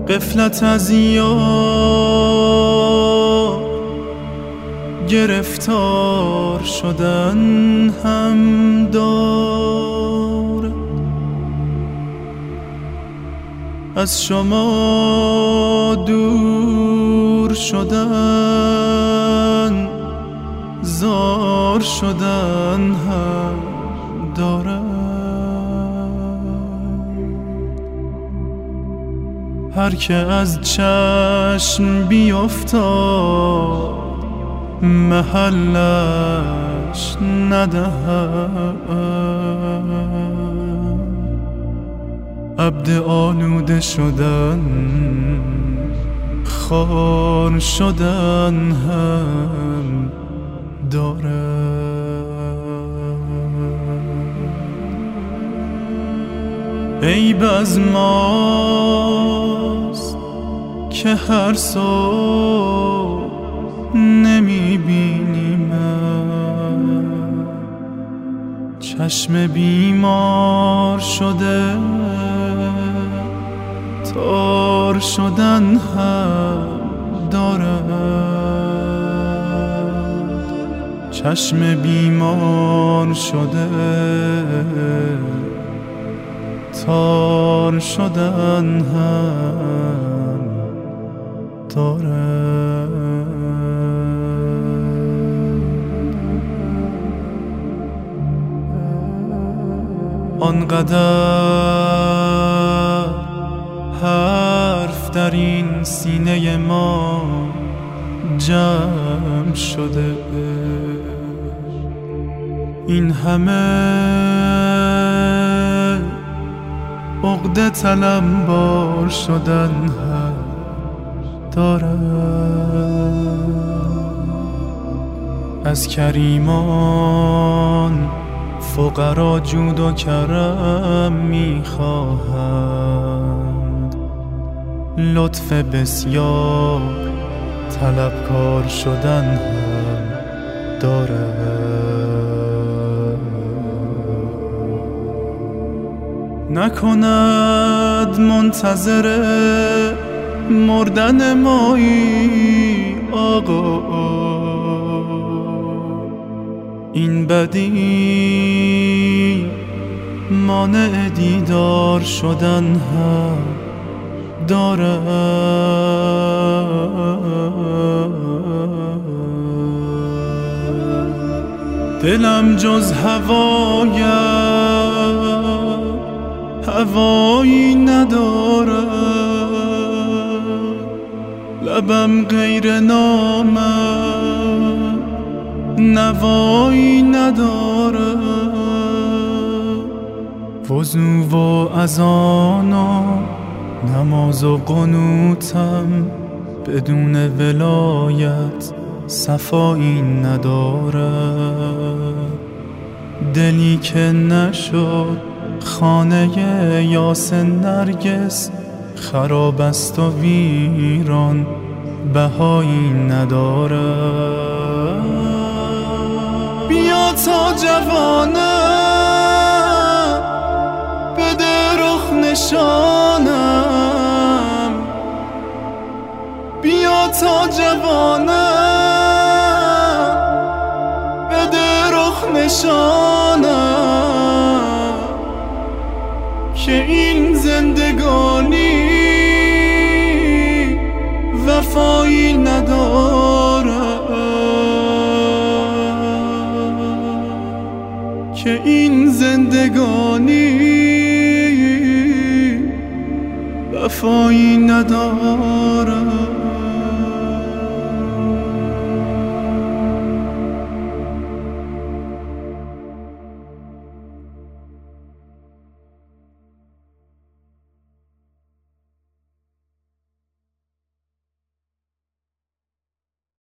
غفلت از یار گرفتار شدن هم دارد. از شما دور شدن زار شدن هم دارد. هر که از چشم بیفتاد محلش ندهد. عبد آلوده شدن خار شدن هم دارد. عیب از ماست که هر صبح نمیبینیم، چشم بیمار شده تار شدن هم دارد. چشم بیمار شده تار شدن هم دارد. آنقدر حرف در این سینه ما جمع شده، این همه عقده تلمبار شدن هم دارد. از کریمان فقرا جود و کرم میخواهند، لطف بسیار طلبکار شدن هم دارد. نکند منتظر مردن مایی آقا، این بدی مانع دیدار شدن هم دارد. دلم جز هوایی ندارد، لبم غیر نامم نوایی ندارد. وضو و اذان و نماز و قنوتم بدون ولایت صفایی ندارد. دلی که نشد خانه یاس نرگس خراب است و ویران بهایی ندارد. بیا تا جوانم بده رخ نشانم، بیا تا جوانم بده رخ نشانم، که این زندگانی وفایی ندارد، که این زندگانی وفایی ندارد.